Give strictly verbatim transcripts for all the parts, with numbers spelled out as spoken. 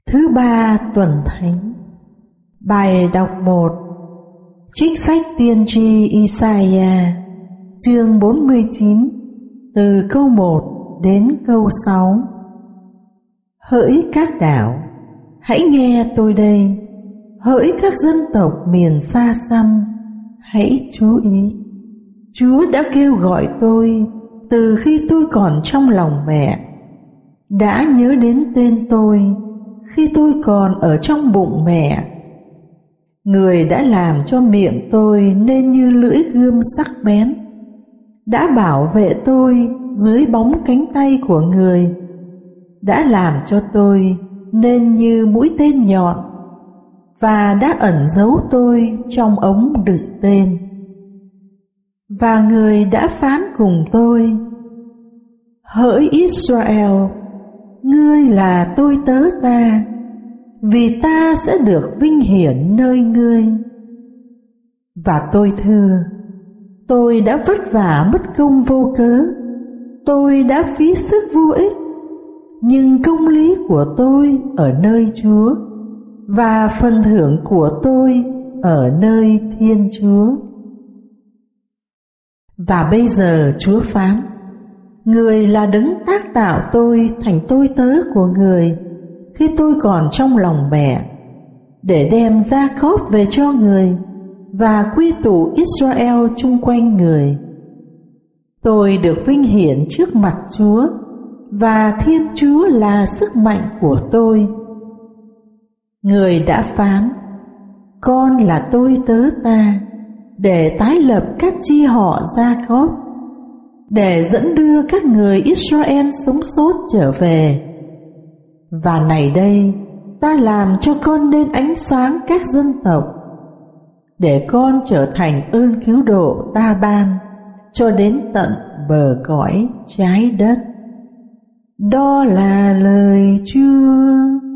Thứ ba tuần thánh. Bài đọc một. Trích sách tiên tri Isaiah, chương bốn mươi chín, từ câu một đến câu sáu. Hỡi các đảo, hãy nghe tôi đây. Hỡi các dân tộc miền xa xăm, hãy chú ý. Chúa đã kêu gọi tôi từ khi tôi còn trong lòng mẹ, đã nhớ đến tên tôi khi tôi còn ở trong bụng mẹ. Người đã làm cho miệng tôi nên như lưỡi gươm sắc bén, đã bảo vệ tôi dưới bóng cánh tay của người, đã làm cho tôi nên như mũi tên nhọn, và đã ẩn giấu tôi trong ống đựng tên. Và người đã phán cùng tôi: hỡi Israel, ngươi là tôi tớ ta, vì ta sẽ được vinh hiển nơi ngươi. Và tôi thưa: tôi đã vất vả mất công vô cớ, tôi đã phí sức vô ích, nhưng công lý của tôi ở nơi Chúa, và phần thưởng của tôi ở nơi Thiên Chúa. Và bây giờ Chúa phán: người là đấng tác tạo tôi thành tôi tớ của người khi tôi còn trong lòng mẹ, để đem Gia-cốp về cho người và quy tụ Israel chung quanh người. Tôi được vinh hiển trước mặt Chúa, và Thiên Chúa là sức mạnh của tôi. Người đã phán: con là tôi tớ ta, để tái lập các chi họ Gia-cốp, để dẫn đưa các người Israel sống sót trở về. Và này đây, ta làm cho con nên ánh sáng các dân tộc, để con trở thành ơn cứu độ ta ban cho đến tận bờ cõi trái đất. Đó là lời Chúa.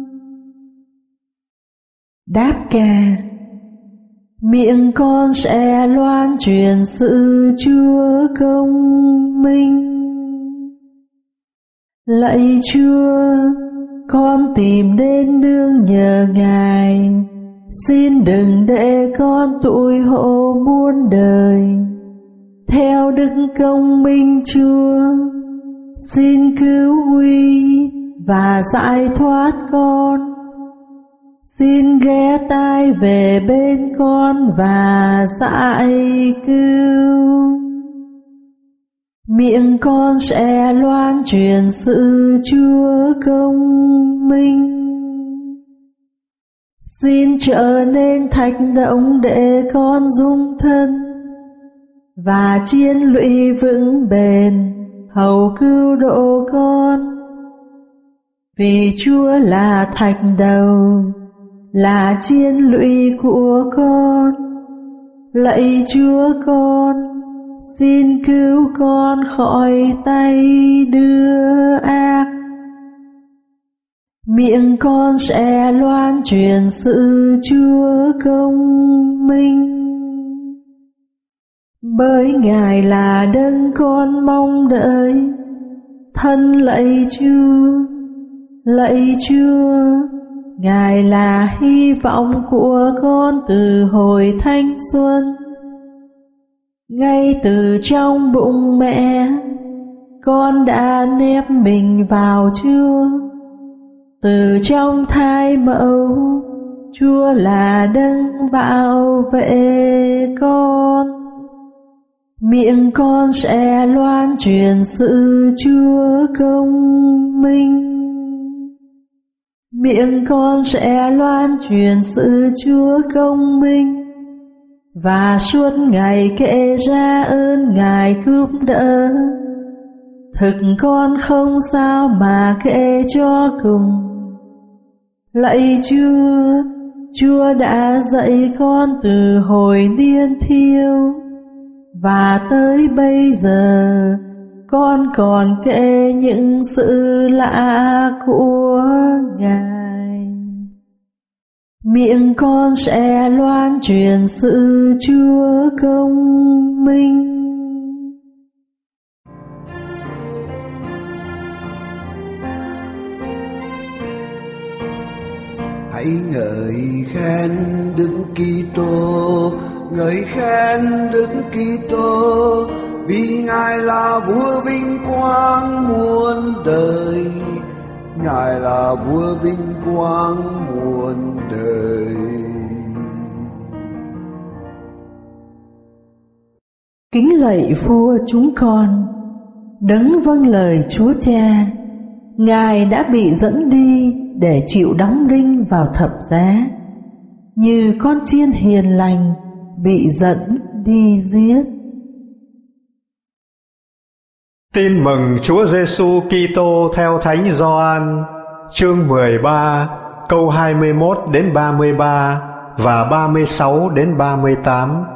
Đáp ca. Miệng con sẽ loan truyền sự Chúa công minh. Lạy Chúa, con tìm đến nương nhờ Ngài, xin đừng để con tủi hổ muôn đời. Theo đức công minh Chúa, xin cứu nguy và giải thoát con. Xin ghé tai về bên con và giải cứu. Miệng con sẽ loan truyền sự Chúa công minh. Xin trở nên thạch động để con dung thân, và chiến lũy vững bền hầu cứu độ con. Vì Chúa là thạch đầu, là chiến lũy của con. Lạy Chúa, con xin cứu con khỏi tay đưa ác. Miệng con sẽ loan truyền sự Chúa công minh. Bởi Ngài là đấng con mong đợi. Thân lạy Chúa, lạy Chúa, Ngài là hy vọng của con từ hồi thanh xuân. Ngay từ trong bụng mẹ, con đã nép mình vào Chúa. Từ trong thai mẫu, Chúa là đấng bảo vệ con. Miệng con sẽ loan truyền sự Chúa công minh. Miệng con sẽ loan truyền sự Chúa công minh, và suốt ngày kể ra ơn Ngài giúp đỡ. Thực con không sao mà kể cho cùng. Lạy Chúa, Chúa đã dạy con từ hồi niên thiếu, và tới bây giờ con còn kể những sự lạ của Ngài. Miệng con sẽ loan truyền sự Chúa công minh. hãy ngợi khen Đức Kitô, ngợi khen Đức Kitô, vì Ngài là vua vinh quang muôn đời, Ngài là vua vinh quang muôn đời. Kính lạy vua chúng con, đấng vâng lời Chúa Cha, Ngài đã bị dẫn đi để chịu đóng đinh vào thập giá, như con chiên hiền lành bị dẫn đi giết. Tin mừng Chúa Giêsu Kitô theo Thánh Gioan, chương mười ba, câu hai mươi mốt đến ba mươi ba và ba mươi sáu đến ba mươi tám.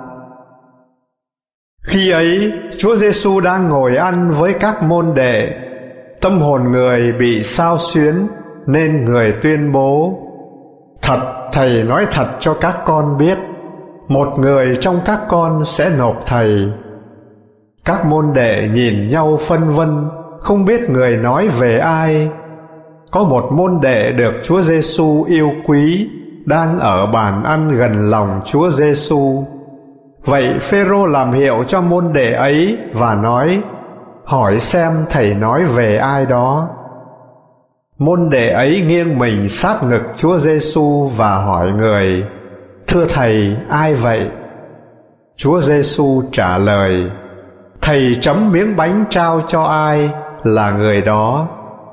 Khi ấy, Chúa Giêsu đang ngồi ăn với các môn đệ. Tâm hồn người bị xao xuyến, nên người tuyên bố: Thật, Thầy nói thật cho các con biết, một người trong các con sẽ nộp Thầy. Các môn đệ nhìn nhau phân vân, không biết người nói về ai. Có một môn đệ được Chúa Giêsu yêu quý, đang ở bàn ăn gần lòng Chúa Giêsu. Vậy Phêrô làm hiệu cho môn đệ ấy và nói: Hỏi xem Thầy nói về ai đó. Môn đệ ấy nghiêng mình sát ngực Chúa Giêsu và hỏi người: Thưa Thầy, ai vậy? Chúa Giêsu trả lời: Thầy chấm miếng bánh trao cho ai là người đó.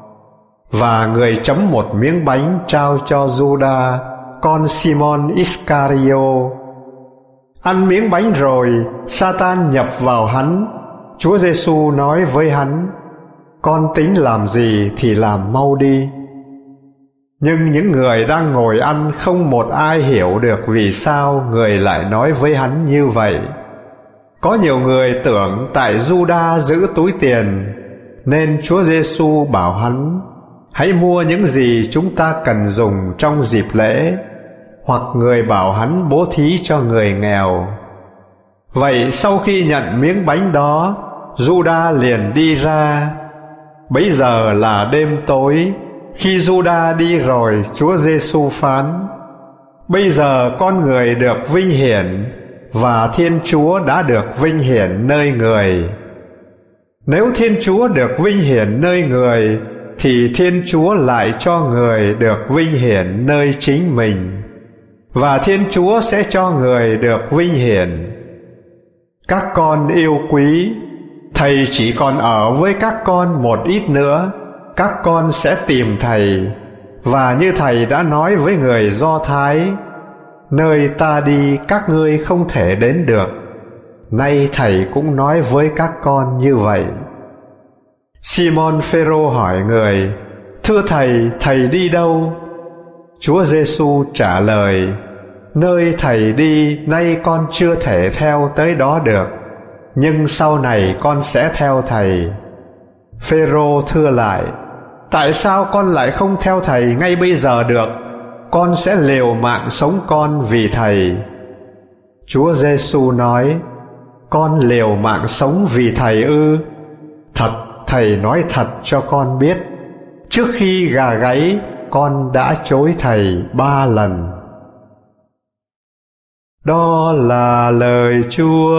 Và người chấm một miếng bánh trao cho Giuđa, con Simon Iscario. Ăn miếng bánh rồi, Sa-tan nhập vào hắn. Chúa Giêsu nói với hắn: Con tính làm gì thì làm mau đi. Nhưng những người đang ngồi ăn không một ai hiểu được vì sao người lại nói với hắn như vậy. Có nhiều người tưởng tại Giuđa giữ túi tiền, nên Chúa Giêsu bảo hắn: Hãy mua những gì chúng ta cần dùng trong dịp lễ, hoặc người bảo hắn bố thí cho người nghèo. Vậy sau khi nhận miếng bánh đó, Giuđa liền đi ra. Bấy giờ là đêm tối. Khi Giuđa đi rồi, Chúa Giêsu phán: Bây giờ con người được vinh hiển, và Thiên Chúa đã được vinh hiển nơi người. Nếu Thiên Chúa được vinh hiển nơi người, thì Thiên Chúa lại cho người được vinh hiển nơi chính mình, và Thiên Chúa sẽ cho người được vinh hiển. Các con yêu quý, Thầy chỉ còn ở với các con một ít nữa, các con sẽ tìm Thầy. Và như Thầy đã nói với người Do Thái: Nơi ta đi các ngươi không thể đến được, nay Thầy cũng nói với các con như vậy. Simon Phêrô hỏi người: Thưa Thầy, Thầy đi đâu? Chúa Giêsu trả lời: Nơi Thầy đi nay con chưa thể theo tới đó được, nhưng sau này con sẽ theo Thầy. Phêrô thưa lại: Tại sao con lại không theo Thầy ngay bây giờ được? Con sẽ liều mạng sống con vì Thầy. Chúa Giêsu nói: Con liều mạng sống vì Thầy ư? Thật, Thầy nói thật cho con biết, trước khi gà gáy, con đã chối Thầy ba lần. Đó là lời Chúa.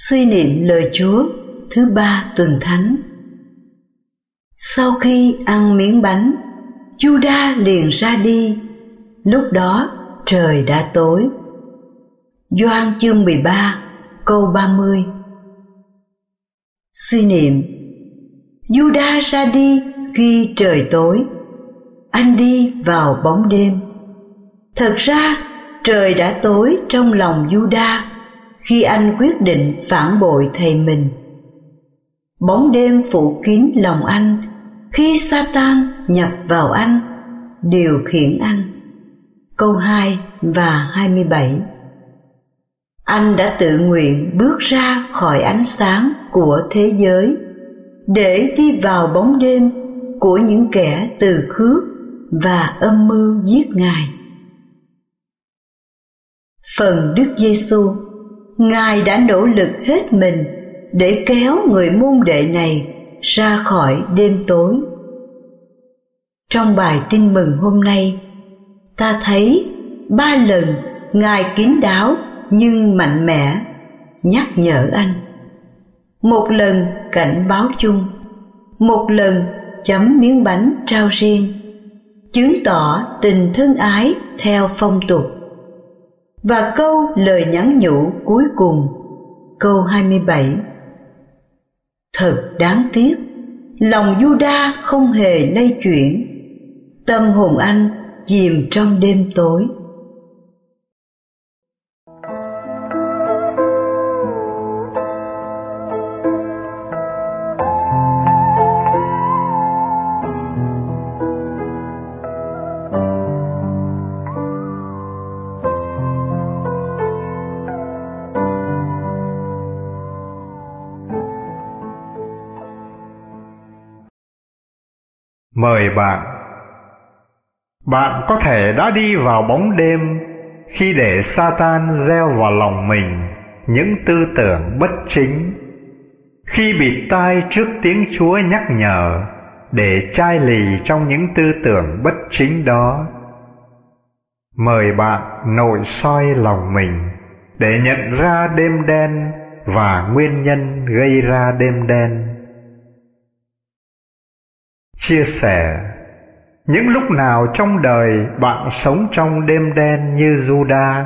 Suy niệm lời Chúa thứ ba tuần thánh. Sau khi ăn miếng bánh, Giu-đa liền ra đi. Lúc đó trời đã tối. Gioan chương mười ba câu ba mươi. Suy niệm: Giu-đa ra đi khi trời tối. Anh đi vào bóng đêm. Thật ra trời đã tối trong lòng Giu-đa khi anh quyết định phản bội thầy mình. Bóng đêm phủ kín lòng anh khi Sa-tan nhập vào anh, điều khiển anh. Câu hai và hai mươi bảy. Anh đã tự nguyện bước ra khỏi ánh sáng của thế giới để đi vào bóng đêm của những kẻ từ khước và âm mưu giết Ngài. Phần Đức Giêsu, Ngài đã nỗ lực hết mình để kéo người môn đệ này ra khỏi đêm tối. Trong bài tin mừng hôm nay, ta thấy ba lần Ngài kín đáo nhưng mạnh mẽ nhắc nhở anh. Một lần cảnh báo chung, một lần chấm miếng bánh trao riêng, chứng tỏ tình thân ái theo phong tục. Và câu lời nhắn nhủ cuối cùng, câu hai mươi bảy. Thật đáng tiếc, lòng Giu-đa không hề lay chuyển, tâm hồn anh chìm trong đêm tối. Mời bạn. Bạn có thể đã đi vào bóng đêm khi để Sa-tan gieo vào lòng mình những tư tưởng bất chính, khi bịt tai trước tiếng Chúa nhắc nhở để chai lì trong những tư tưởng bất chính đó. Mời bạn nội soi lòng mình để nhận ra đêm đen và nguyên nhân gây ra đêm đen. Chia sẻ: những lúc nào trong đời bạn sống trong đêm đen như Giu-đa?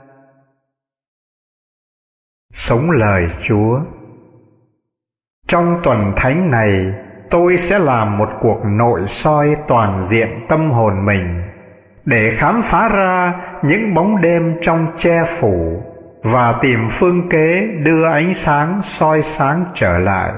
Sống lời Chúa. Trong tuần thánh này, tôi sẽ làm một cuộc nội soi toàn diện tâm hồn mình để khám phá ra những bóng đêm trong che phủ và tìm phương kế đưa ánh sáng soi sáng trở lại.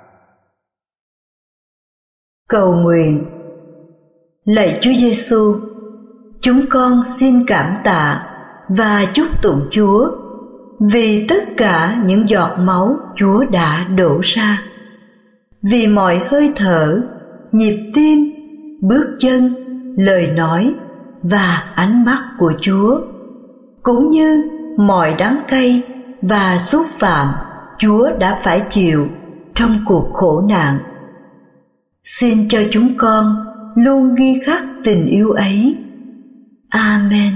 Cầu nguyện. Lạy Chúa Giêsu, chúng con xin cảm tạ và chúc tụng Chúa vì tất cả những giọt máu Chúa đã đổ ra, vì mọi hơi thở, nhịp tim, bước chân, lời nói và ánh mắt của Chúa, cũng như mọi đắng cay và xúc phạm Chúa đã phải chịu trong cuộc khổ nạn. Xin cho chúng con luôn ghi khắc tình yêu ấy. Amen.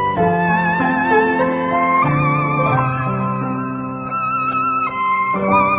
Bye.